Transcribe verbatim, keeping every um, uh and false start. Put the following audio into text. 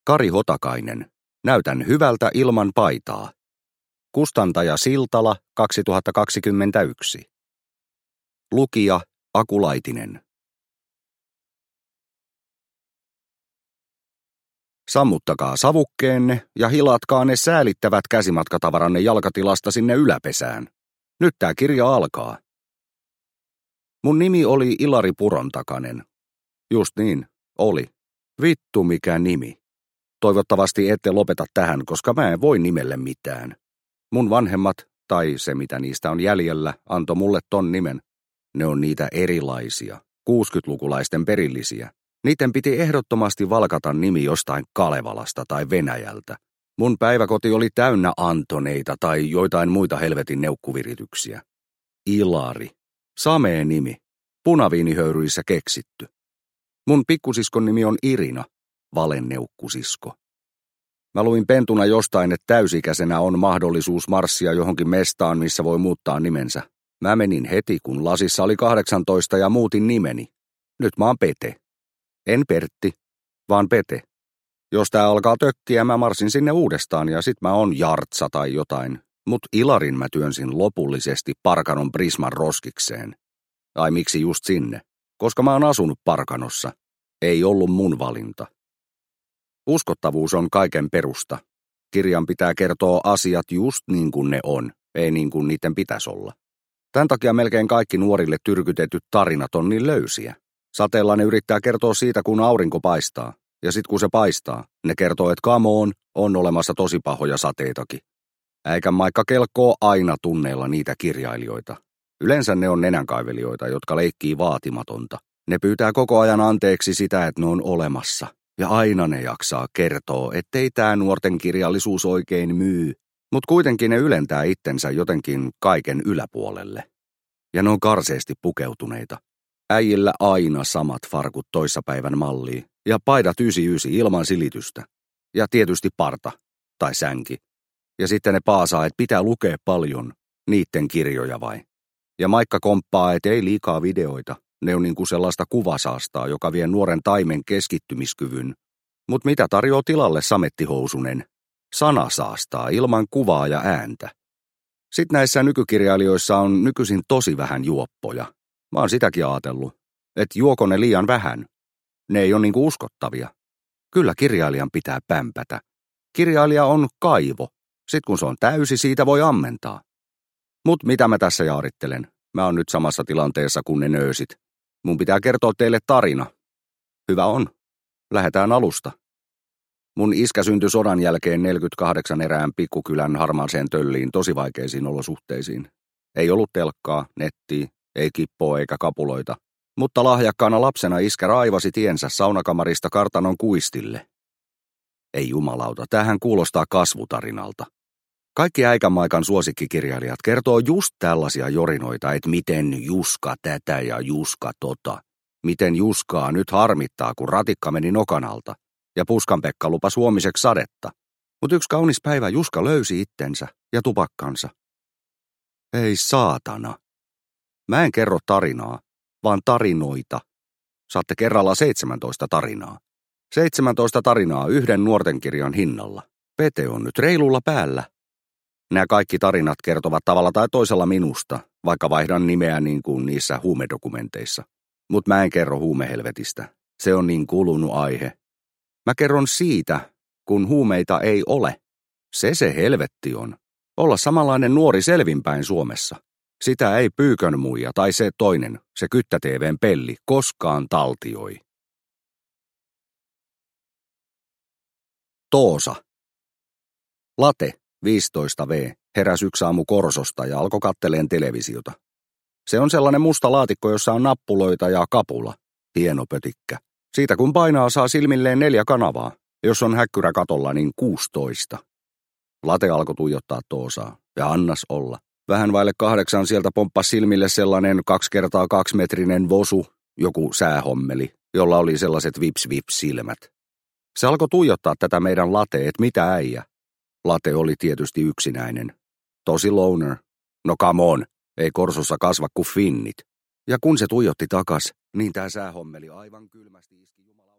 Kari Hotakainen. Näytän hyvältä ilman paitaa. Kustantaja Siltala kaksituhattakaksikymmentäyksi. Lukija Aku Laitinen. Sammuttakaa savukkeenne ja hilatkaa ne säälittävät käsimatkatavaranne jalkatilasta sinne yläpesään. Nyt tää kirja alkaa. Mun nimi oli Ilari Purontakanen. Just niin, oli. Vittu mikä nimi. Toivottavasti ette lopeta tähän, koska mä en voi nimelle mitään. Mun vanhemmat, tai se mitä niistä on jäljellä, antoi mulle ton nimen. Ne on niitä erilaisia, kuusikymmentälukulaisten perillisiä. Niiden piti ehdottomasti valkata nimi jostain Kalevalasta tai Venäjältä. Mun päiväkoti oli täynnä Antoneita tai joitain muita helvetin neukkuvirityksiä. Ilari. Samee nimi. Punaviinihöyryissä keksitty. Mun pikkusiskon nimi on Irina. Valenneukkusisko. Mä luin pentuna jostain, että täysikäisenä on mahdollisuus marssia johonkin mestaan, missä voi muuttaa nimensä. Mä menin heti, kun lasissa oli kahdeksantoista ja muutin nimeni. Nyt mä oon Pete. En Pertti, vaan Pete. Jos tää alkaa tökkiä, mä marssin sinne uudestaan ja sit mä oon Jartsa tai jotain. Mut Ilarin mä työnsin lopullisesti Parkanon Prisman roskikseen. Ai miksi just sinne? Koska mä oon asunut Parkanossa. Ei ollut mun valinta. Uskottavuus on kaiken perusta. Kirjan pitää kertoa asiat just niin kuin ne on, ei niin kuin niiden pitäisi olla. Tän takia melkein kaikki nuorille tyrkytetyt tarinat on niin löysiä. Sateella ne yrittää kertoa siitä, kun aurinko paistaa. Ja sit kun se paistaa, ne kertoo, että come on, on olemassa tosi pahoja sateitakin. Äikän Maikka kelkkoo aina tunneilla niitä kirjailijoita. Yleensä ne on nenänkaivelijoita, jotka leikkii vaatimatonta. Ne pyytää koko ajan anteeksi sitä, että ne on olemassa. Ja aina ne jaksaa kertoa, ettei tää nuorten kirjallisuus oikein myy. Mut kuitenkin ne ylentää itsensä jotenkin kaiken yläpuolelle. Ja ne on karseesti pukeutuneita. Äijillä aina samat farkut toissapäivän malliin. Ja paidat ysi ysi ilman silitystä. Ja tietysti parta. Tai sänki. Ja sitten ne paasaa, että pitää lukea paljon. Niitten kirjoja vai. Ja Maikka komppaa, et ei liikaa videoita. Ne on niinku sellaista kuvasaastaa, joka vie nuoren taimen keskittymiskyvyn. Mut mitä tarjoaa tilalle samettihousunen? Sanasaastaa ilman kuvaa ja ääntä. Sitten näissä nykykirjailijoissa on nykyisin tosi vähän juoppoja. Mä oon sitäkin ajatellut, että juoko ne liian vähän. Ne ei ole niinku uskottavia. Kyllä kirjailijan pitää pämpätä. Kirjailija on kaivo. Sitten kun se on täysi, siitä voi ammentaa. Mut mitä mä tässä jaarittelen? Mä oon nyt samassa tilanteessa kuin ne nöösit. Mun pitää kertoa teille tarina. Hyvä on. Lähdetään alusta. Mun iskä syntyi sodan jälkeen neljäkymmentäkahdeksan erään pikkukylän harmaaseen tölliin tosi vaikeisiin olosuhteisiin. Ei ollut telkkaa, nettiä, ei kippoa eikä kapuloita. Mutta lahjakkaana lapsena iskä raivasi tiensä saunakamarista kartanon kuistille. Ei jumalauta, tämähän kuulostaa kasvutarinalta. Kaikki äikän Maikan suosikkikirjailijat kertoo just tällaisia jorinoita, että miten Juska tätä ja Juska tota. Miten Juskaa nyt harmittaa, kun ratikka meni nokan alta. Ja Puskan-Pekka lupasi huomiseksi sadetta. Mut yksi kaunis päivä Juska löysi itsensä ja tupakkansa. Ei saatana. Mä en kerro tarinaa, vaan tarinoita. Saatte kerralla seitsemäntoista tarinaa. seitsemäntoista tarinaa yhden nuorten kirjan hinnalla. Pete on nyt reilulla päällä. Nämä kaikki tarinat kertovat tavalla tai toisella minusta, vaikka vaihdan nimeä niin kuin niissä huumedokumenteissa. Mut mä en kerro huumehelvetistä. Se on niin kulunut aihe. Mä kerron siitä, kun huumeita ei ole. Se se helvetti on. Olla samanlainen nuori selvinpäin Suomessa. Sitä ei Pyykön muija tai se toinen, se Kyttä-T V:n pelli, koskaan taltioi. Toosa. Late, viisitoista vuotias, heräsi yksi aamu korsosta ja alkoi katteleen televisiota. Se on sellainen musta laatikko, jossa on nappuloita ja kapula. Hieno pötikkä. Siitä kun painaa, saa silmilleen neljä kanavaa. Jos on häkkyrä katolla, niin kuusitoista. Late alkoi tuijottaa Toosaa, ja annas olla. Vähän vaille kahdeksan sieltä pomppasi silmille sellainen kaksi kertaa kaksi metrinen vosu, joku säähommeli, jolla oli sellaiset vips-vips-silmät. Se alkoi tuijottaa tätä meidän Late, et mitä äijä. Late oli tietysti yksinäinen. Tosi loner. No come on, ei korsossa kasva kuin finnit. Ja kun se tuijotti takas, niin tää säähommeli aivan kylmästi iski Jumala.